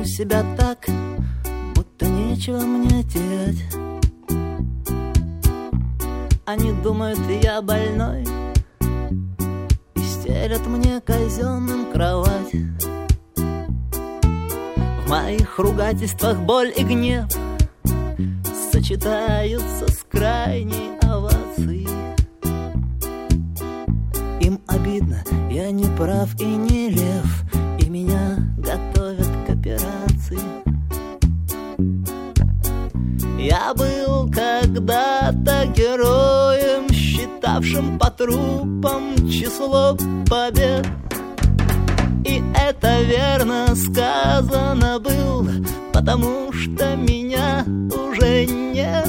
себя так, будто нечего мне терять. Они думают, я больной, и стелят мне казенным кровать. В моих ругательствах боль и гнев сочетаются с крайней овацией. Им обидно, я не прав и не лев, и меня готовят к операции. Я был когда-то героем, считавшим по трупам число побед. И это верно сказано было, потому что меня уже нет.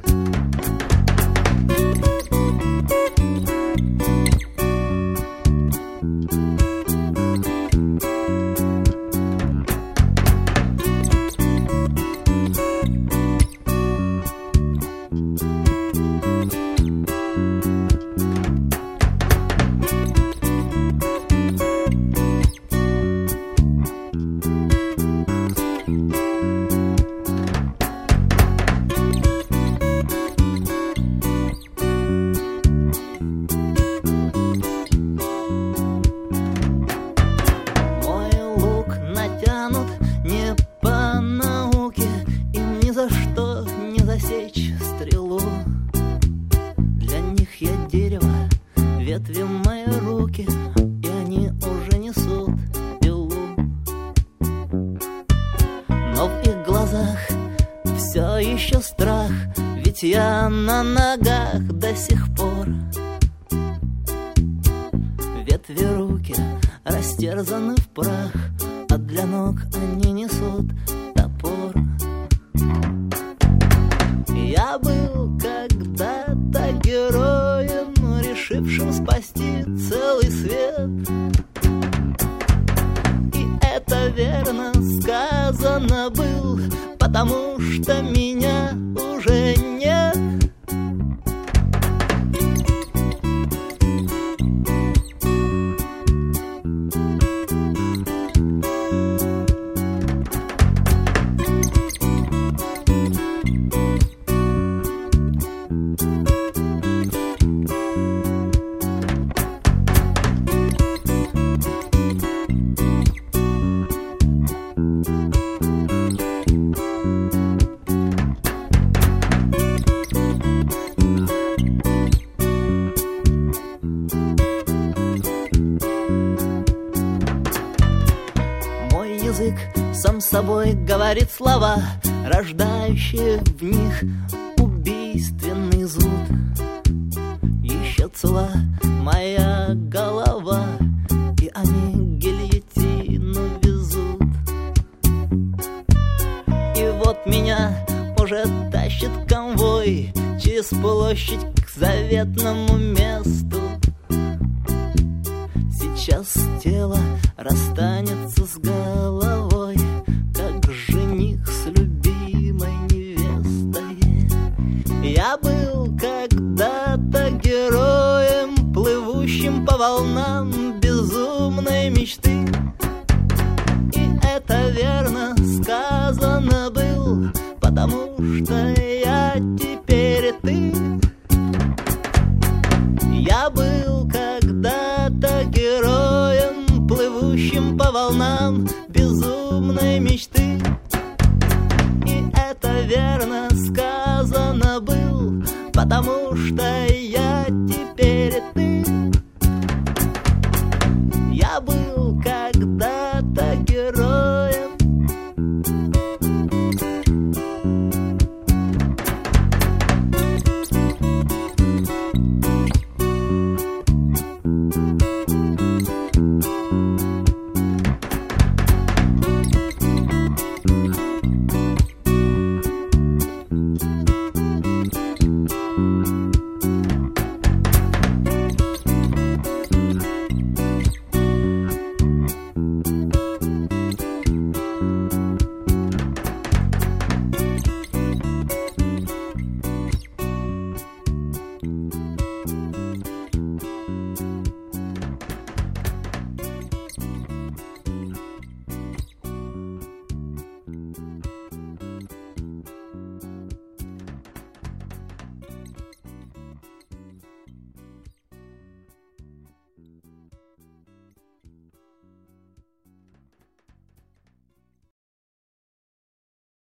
Ветви в мои руки, и они уже несут пилу. Но в их глазах все еще страх, ведь я на ногах до сих пор. Ветви руки растерзаны в прах, а для ног они несут топор. Я был когда-то героем, решившим спасти целый свет. И это верно сказано было, потому что меня уже нет. Язык сам собой говорит слова, рождающие в них убийственный зуд. Еще цела моя голова, и они гильотину везут. И вот меня уже тащит конвой через площадь к заветному месту. Сейчас тело расстанется с головой, как жених с любимой невестой. Я был когда-то героем, плывущим по волнам безумной мечты. И это верно сказано было, потому что я теперь ты. Я был когда-то героем, плывущим по волнам безумной мечты. И это верно сказано было, потому что